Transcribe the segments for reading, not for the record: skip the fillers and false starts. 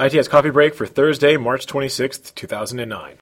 ITS Coffee Break for Thursday, March 26th, 2009.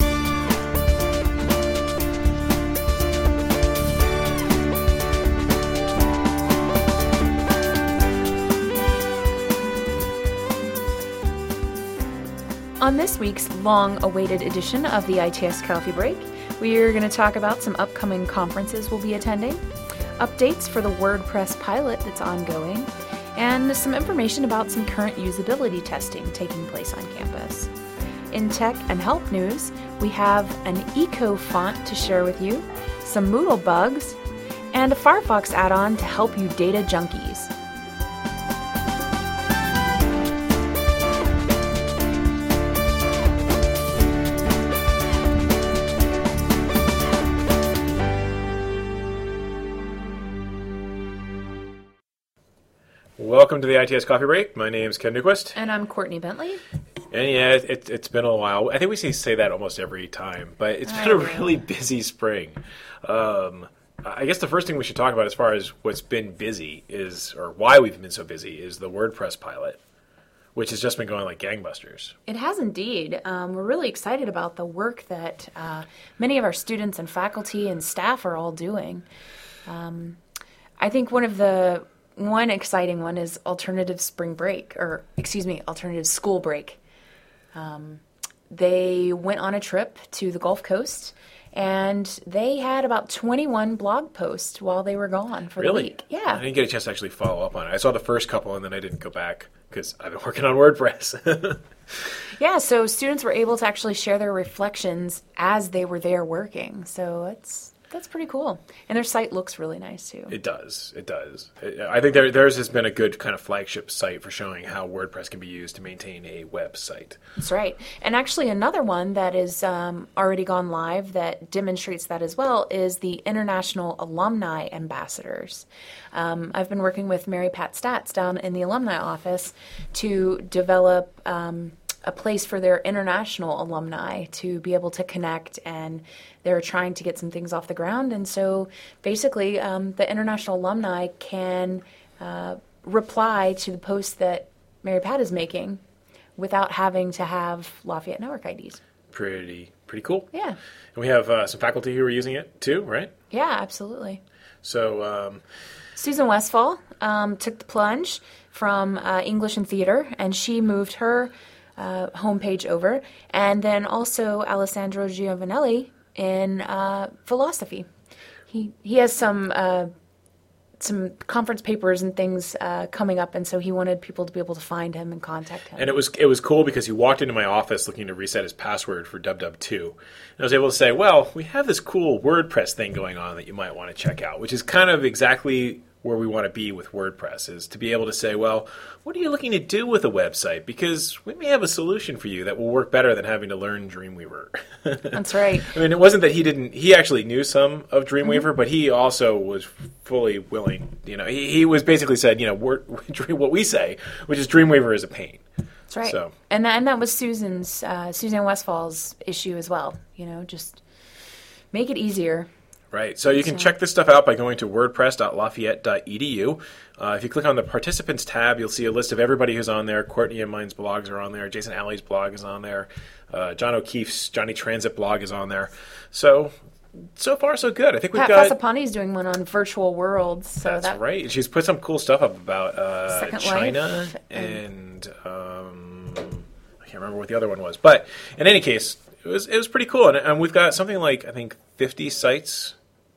On this week's long-awaited edition of the ITS Coffee Break, we are going to talk about some upcoming conferences we'll be attending, updates for the WordPress pilot that's ongoing, and some information about some current usability testing taking place on campus. In tech and help news, we have an eco font to share with you, some Moodle bugs, and a Firefox add-on to help you data junkies. Welcome to the ITS Coffee Break. My name is Ken Newquist. And I'm Courtney Bentley. And yeah, it's been a while. I think we say that almost every time, but it's been a really busy spring. I guess the first thing we should talk about as far as what's been busy is, or why we've been so busy, is the WordPress pilot, which has just been going like gangbusters. It has indeed. We're really excited about the work that many of our students and faculty and staff are all doing. I think one exciting one is alternative school break. They went on a trip to the Gulf Coast, and they had about 21 blog posts while they were gone for the week. Yeah. I didn't get a chance to actually follow up on it. I saw the first couple, and then I didn't go back because I've been working on WordPress. Yeah, so students were able to actually share their reflections as they were there working. So that's pretty cool. And their site looks really nice, too. It does. I think theirs has been a good kind of flagship site for showing how WordPress can be used to maintain a website. That's right. And actually another one that is already gone live that demonstrates that as well is the International Alumni Ambassadors. I've been working with Mary Pat Stats down in the alumni office to develop a place for their international alumni to be able to connect, and they're trying to get some things off the ground. And so basically the international alumni can reply to the post that Mary Pat is making without having to have Lafayette Network IDs. Pretty cool. Yeah. And we have some faculty who are using it too, right? Yeah, absolutely. So Susan Westfall took the plunge from English and Theater, and she moved her homepage over, and then also Alessandro Giovanelli in philosophy. He has some conference papers and things coming up, and so he wanted people to be able to find him and contact him. And it was cool because he walked into my office looking to reset his password for DubDub2. And I was able to say, well, we have this cool WordPress thing going on that you might want to check out, which is kind of exactly where we want to be with WordPress, is to be able to say, well, what are you looking to do with a website? Because we may have a solution for you that will work better than having to learn Dreamweaver. That's right. I mean, it wasn't that he actually knew some of Dreamweaver, but he also was fully willing. He was basically said, what we say, which is Dreamweaver is a pain. That's right. So. And that was Suzanne Westfall's issue as well. Just make it easier. Right. So you can check this stuff out by going to wordpress.lafayette.edu. If you click on the participants tab, you'll see a list of everybody who's on there. Courtney and mine's blogs are on there. Jason Alley's blog is on there. John O'Keefe's Johnny Transit blog is on there. So far, so good. I think we've got... Pat Fasapani's doing one on virtual worlds. So that's right. She's put some cool stuff up about Second China Life and I can't remember what the other one was. But in any case, it was pretty cool. And we've got something like, I think, 50 sites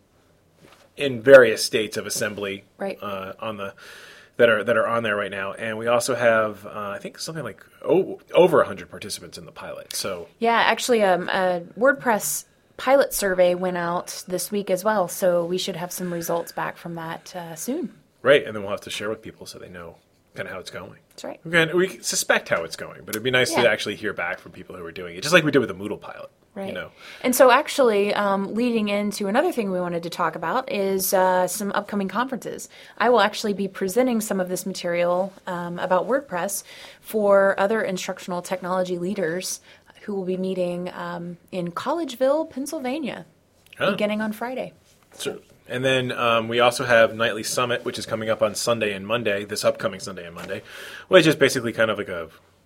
in various states of assembly, right, that are on there right now, and we also have I think something like over 100 participants in the pilot. So yeah, actually, a WordPress pilot survey went out this week as well, so we should have some results back from that soon. Right, and then we'll have to share with people so they know kind of how it's going. That's right. We suspect how it's going, but it'd be nice to actually hear back from people who are doing it, just like we did with the Moodle pilot. Right. And so actually, leading into another thing we wanted to talk about is some upcoming conferences. I will actually be presenting some of this material about WordPress for other instructional technology leaders who will be meeting in Collegeville, Pennsylvania, beginning on Friday. So, and then we also have Nightly Summit, which is coming up on Sunday and Monday, this upcoming Sunday and Monday, which is basically kind of like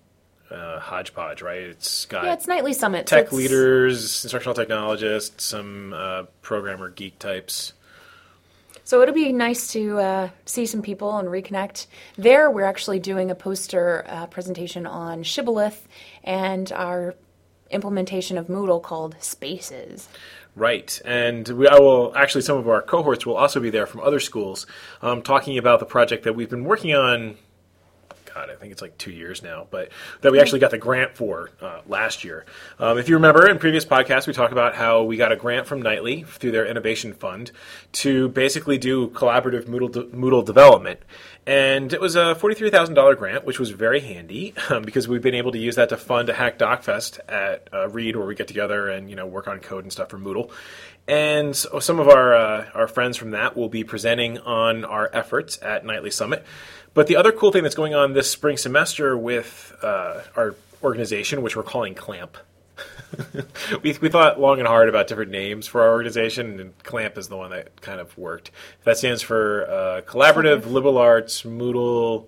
hodgepodge, right? It's got Yeah, it's Nightly Summit. tech leaders, instructional technologists, some programmer geek types. So it'll be nice to see some people and reconnect. There, we're actually doing a poster presentation on Shibboleth and our implementation of Moodle called Spaces. Right, and I will actually, some of our cohorts will also be there from other schools, talking about the project that we've been working on. God, I think it's like 2 years now, but that we actually got the grant for last year. If you remember, in previous podcasts, we talked about how we got a grant from Nightly through their innovation fund to basically do collaborative Moodle development. And it was a $43,000 grant, which was very handy because we've been able to use that to fund a Hack DocFest at Reed, where we get together and work on code and stuff for Moodle. And so some of our friends from that will be presenting on our efforts at Nightly Summit. But the other cool thing that's going on this spring semester with our organization, which we're calling CLAMP, we thought long and hard about different names for our organization, and CLAMP is the one that kind of worked. That stands for Collaborative Liberal Arts Moodle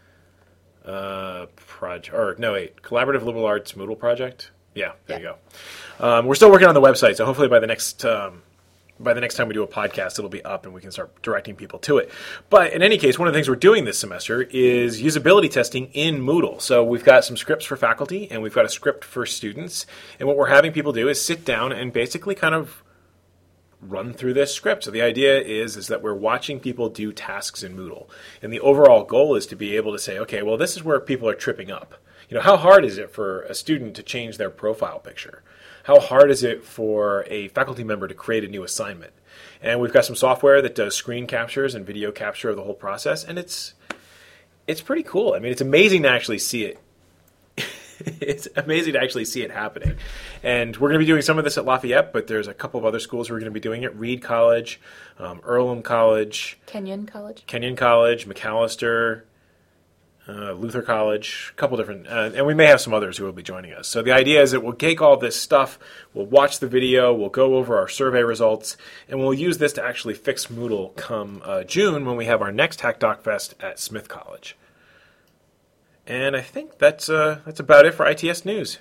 Project. Collaborative Liberal Arts Moodle Project. Yeah, there you go. We're still working on the website, so hopefully by the next time we do a podcast, it'll be up and we can start directing people to it. But in any case, one of the things we're doing this semester is usability testing in Moodle. So we've got some scripts for faculty and we've got a script for students. And what we're having people do is sit down and basically kind of run through this script. So the idea is that we're watching people do tasks in Moodle. And the overall goal is to be able to say, okay, well, this is where people are tripping up. How hard is it for a student to change their profile picture? How hard is it for a faculty member to create a new assignment? And we've got some software that does screen captures and video capture of the whole process, and it's pretty cool. I mean, it's amazing to actually see it. It's amazing to actually see it happening. And we're going to be doing some of this at Lafayette, but there's a couple of other schools who are going to be doing it. Reed College, Earlham College. Kenyon College, Macalester, Luther College, a couple different, and we may have some others who will be joining us. So the idea is that we'll take all this stuff, we'll watch the video, we'll go over our survey results, and we'll use this to actually fix Moodle come June when we have our next Hack DocFest at Smith College. And I think that's about it for ITS News.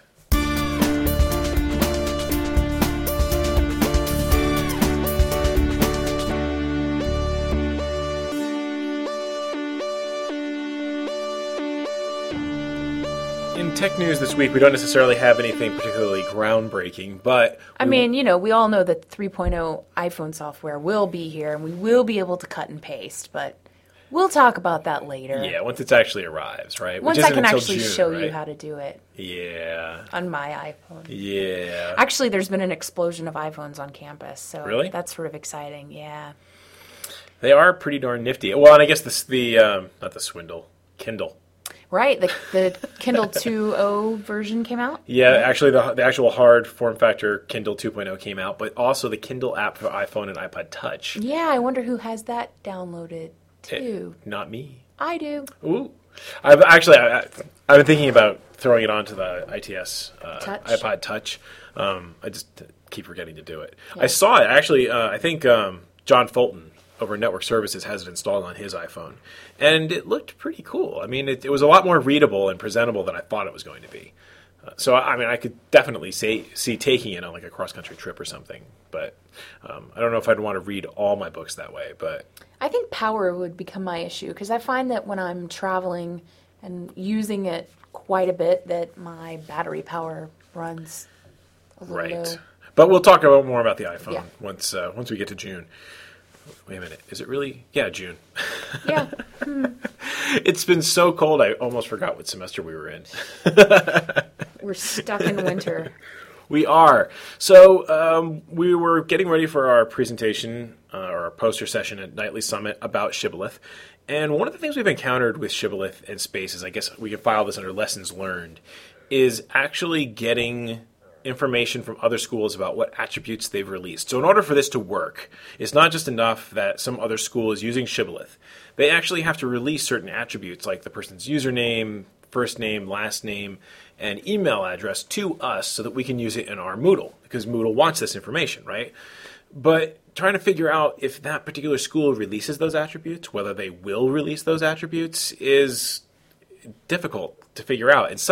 In tech news this week, we don't necessarily have anything particularly groundbreaking, but we all know that 3.0 iPhone software will be here, and we will be able to cut and paste, but we'll talk about that later. Yeah, once it actually arrives, right? Once I can actually show you how to do it. Yeah. On my iPhone. Yeah. Actually, there's been an explosion of iPhones on campus, so really? That's sort of exciting, yeah. They are pretty darn nifty. Well, and I guess not the Swindle, Kindle. Right, the Kindle 2.0 version came out? Yeah, actually the actual hard form factor Kindle 2.0 came out, but also the Kindle app for iPhone and iPod Touch. Yeah, I wonder who has that downloaded too. Not me. I do. Ooh. I've been thinking about throwing it onto the ITS iPod Touch. I just keep forgetting to do it. Yeah. I saw it, actually, I think John Fulton over Network Services has it installed on his iPhone. And it looked pretty cool. I mean, it was a lot more readable and presentable than I thought it was going to be. So, I mean, I could definitely see taking it on like a cross-country trip or something. But I don't know if I'd want to read all my books that way. But I think power would become my issue, because I find that when I'm traveling and using it quite a bit, that my battery power runs a little low. But we'll talk more about the iPhone once we get to June. Wait a minute. Is it really? Yeah, June. Yeah. It's been so cold, I almost forgot what semester we were in. We're stuck in winter. We are. So we were getting ready for our presentation or our poster session at Nightly Summit about Shibboleth. And one of the things we've encountered with Shibboleth and Spaces, I guess we can file this under lessons learned, is actually getting information from other schools about what attributes they've released. So in order for this to work, it's not just enough that some other school is using Shibboleth. They actually have to release certain attributes like the person's username, first name, last name, and email address to us so that we can use it in our Moodle, because Moodle wants this information, right? But trying to figure out if that particular school releases those attributes, whether they will release those attributes, is difficult to figure out. And some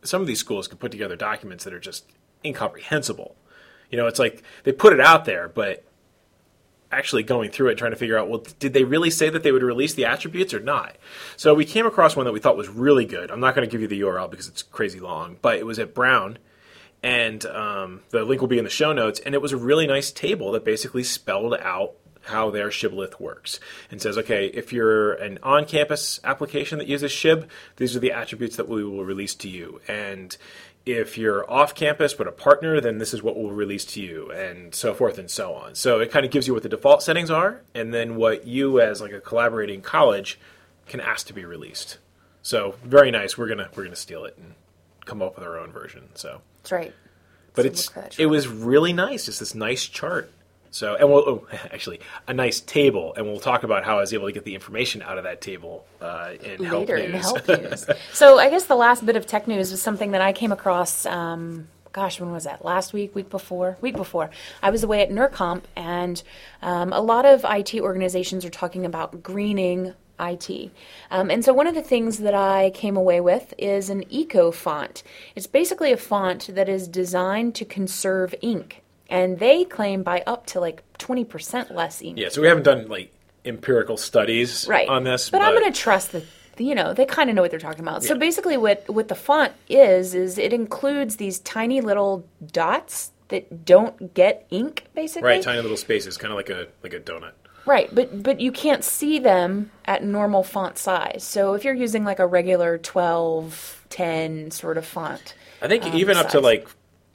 some of these schools can put together documents that are just incomprehensible. It's like they put it out there, but actually going through it, trying to figure out, well, did they really say that they would release the attributes or not? So we came across one that we thought was really good. I'm not going to give you the URL because it's crazy long, but it was at Brown, and the link will be in the show notes, and it was a really nice table that basically spelled out how their shibboleth works and says, okay, if you're an on-campus application that uses SHIB, these are the attributes that we will release to you. And if you're off campus but a partner, then this is what we'll release to you, and so forth and so on. So it kind of gives you what the default settings are, and then what you as like a collaborating college can ask to be released. So very nice. We're gonna steal it and come up with our own version. So That's right. But it was really nice. Just this nice chart. So, and actually, a nice table, and we'll talk about how I was able to get the information out of that table in Help Later News. in Help News. So I guess the last bit of tech news was something that I came across, when was that? Last week, week before? Week before. I was away at NERComp, and a lot of IT organizations are talking about greening IT. And so one of the things that I came away with is an eco font. It's basically a font that is designed to conserve ink. And they claim by up to like 20% less ink. Yeah, so we haven't done like empirical studies on this. But I'm going to trust that, they kind of know what they're talking about. Yeah. So basically what the font is it includes these tiny little dots that don't get ink, basically. Right, tiny little spaces, kind of like a donut. Right, but you can't see them at normal font size. So if you're using like a regular 12, 10 sort of font. I think even up to like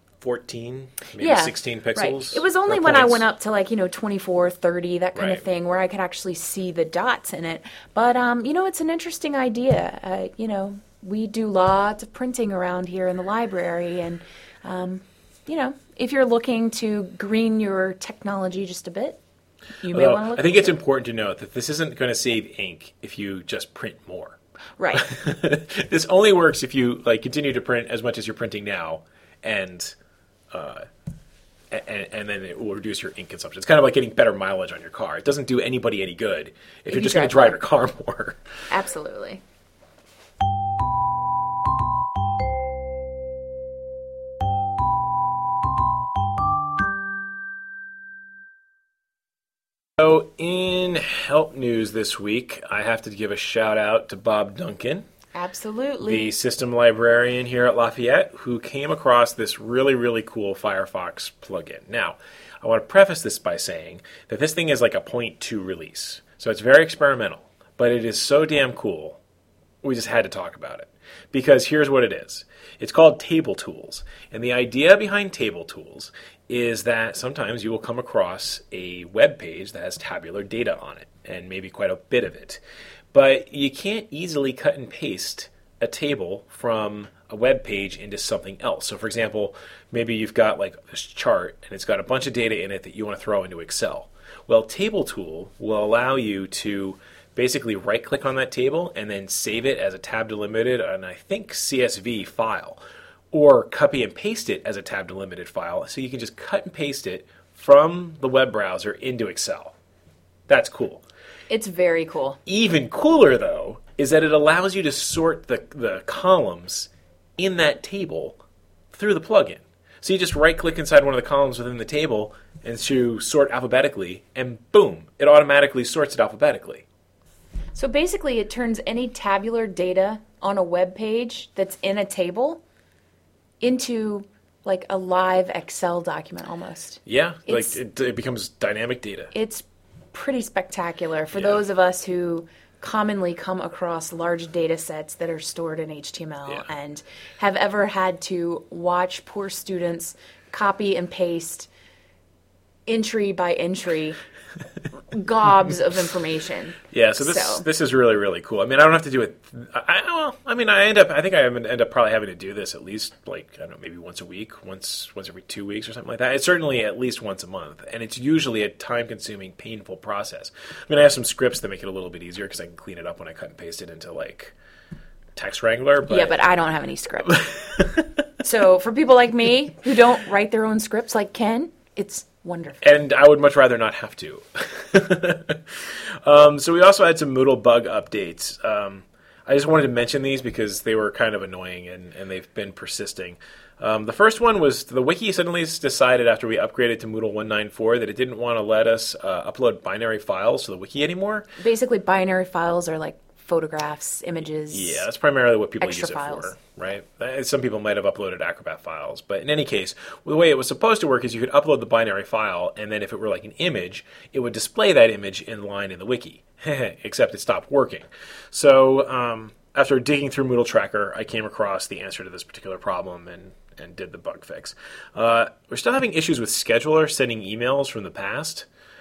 14, maybe 16 pixels. Right. It was only when I went up to 24, 30, that kind of thing, where I could actually see the dots in it. But, it's an interesting idea. We do lots of printing around here in the library. And, if you're looking to green your technology just a bit, you may want to look I think it's important to note that this isn't going to save ink if you just print more. Right. This only works if you continue to print as much as you're printing now, and then it will reduce your ink consumption. It's kind of like getting better mileage on your car. It doesn't do anybody any good if you're just going to drive your car more. Absolutely. So in Help News this week, I have to give a shout out to Bob Duncan. Absolutely. The system librarian here at Lafayette, who came across this really, really cool Firefox plugin. Now, I want to preface this by saying that this thing is like a 0.2 release. So it's very experimental, but it is so damn cool, we just had to talk about it. Because here's what it is. It's called Table Tools. And the idea behind Table Tools is that sometimes you will come across a web page that has tabular data on it, and maybe quite a bit of it. But you can't easily cut and paste a table from a web page into something else. So for example, maybe you've got this chart and it's got a bunch of data in it that you want to throw into Excel. Well, Table Tool will allow you to basically right-click on that table and then save it as a tab delimited and I think CSV file, or copy and paste it as a tab delimited file. So you can just cut and paste it from the web browser into Excel. That's cool. It's very cool. Even cooler, though, is that it allows you to sort the columns in that table through the plugin. So you just right-click inside one of the columns within the table and to sort alphabetically, and boom, it automatically sorts it alphabetically. So basically, it turns any tabular data on a web page that's in a table into a live Excel document almost. Yeah, it becomes dynamic data. It's pretty spectacular for those of us who commonly come across large data sets that are stored in HTML and have ever had to watch poor students copy and paste entry by entry gobs of information. Yeah, so this is really, really cool. I mean, I don't have to do it. I think I end up probably having to do this at least maybe once a week, once every 2 weeks or something like that. It's certainly at least once a month, and it's usually a time-consuming, painful process. I mean, I have some scripts that make it a little bit easier because I can clean it up when I cut and paste it into Text Wrangler. But I don't have any scripts. So for people like me who don't write their own scripts like Ken, it's wonderful. And I would much rather not have to. So we also had some Moodle bug updates. I just wanted to mention these because they were kind of annoying and they've been persisting. The first one was the wiki suddenly decided after we upgraded to Moodle 194 that it didn't want to let us upload binary files to the wiki anymore. Basically, binary files are like photographs, images. Yeah, that's primarily what people use it files. for, right? Some people might have uploaded Acrobat files, but in any case, the way it was supposed to work is you could upload the binary file, and then if it were like an image, it would display that image in line in the wiki. Except it stopped working. So after digging through Moodle Tracker, I came across the answer to this particular problem and did the bug fix. We're still having issues with Scheduler sending emails from the past.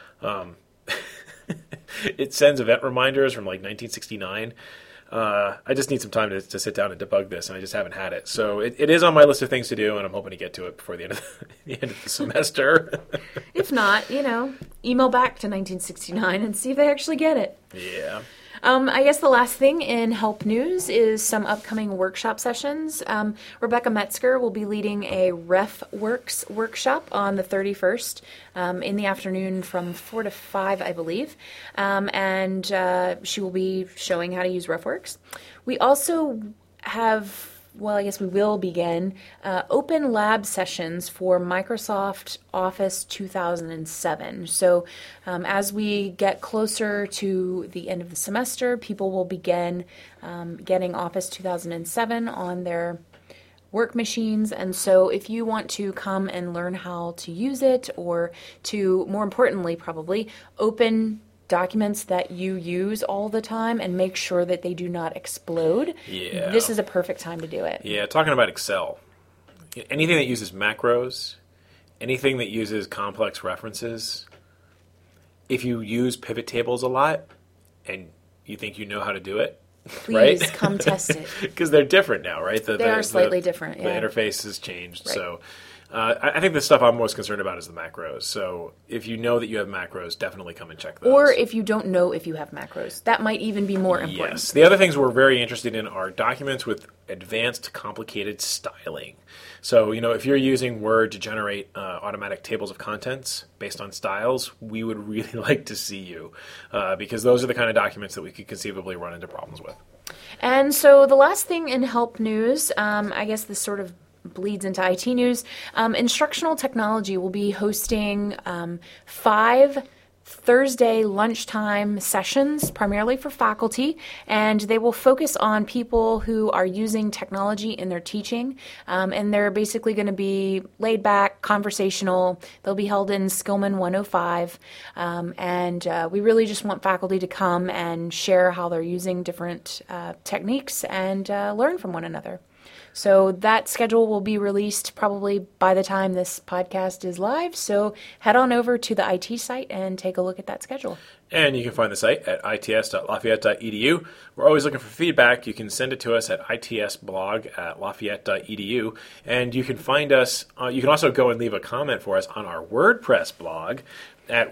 It sends event reminders from like 1969. I just need some time to sit down and debug this, and I just haven't had it. So it is on my list of things to do, and I'm hoping to get to it before the end of the semester. If not, email back to 1969 and see if they actually get it. Yeah. I guess the last thing in Help News is some upcoming workshop sessions. Rebecca Metzger will be leading a RefWorks workshop on the 31st in the afternoon from 4 to 5, I believe. And she will be showing how to use RefWorks. We also have... I guess we will begin open lab sessions for Microsoft Office 2007. So as we get closer to the end of the semester, people will begin getting Office 2007 on their work machines. And so if you want to come and learn how to use it, or to, more importantly, probably open documents that you use all the time and make sure that they do not explode. Yeah. This is a perfect time to do it. Yeah, talking about Excel. Anything that uses macros, anything that uses complex references, if you use pivot tables a lot and you think you know how to do it, please right? Come test it. Because they're different now, right? They are slightly different, yeah. The interface has changed, Right. So... I think the stuff I'm most concerned about is the macros. So if you know that you have macros, definitely come and check those. Or if you don't know if you have macros. That might even be more important. Yes. The other things we're very interested in are documents with advanced, complicated styling. So, if you're using Word to generate automatic tables of contents based on styles, we would really like to see you, because those are the kind of documents that we could conceivably run into problems with. And so the last thing in Help News, I guess this sort of bleeds into IT news. Instructional Technology will be hosting 5 Thursday lunchtime sessions, primarily for faculty, and they will focus on people who are using technology in their teaching, and they're basically going to be laid back, conversational. They'll be held in Skillman 105, and we really just want faculty to come and share how they're using different techniques and learn from one another. So that schedule will be released probably by the time this podcast is live. So head on over to the IT site and take a look at that schedule. And you can find the site at its.lafayette.edu. We're always looking for feedback. You can send it to us at itsblog@lafayette.edu. And you can find us, you can also go and leave a comment for us on our WordPress blog at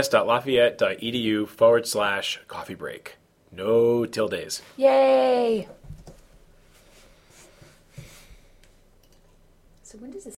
wordpress.lafayette.edu/coffee break. No tildes. Yay! So when does this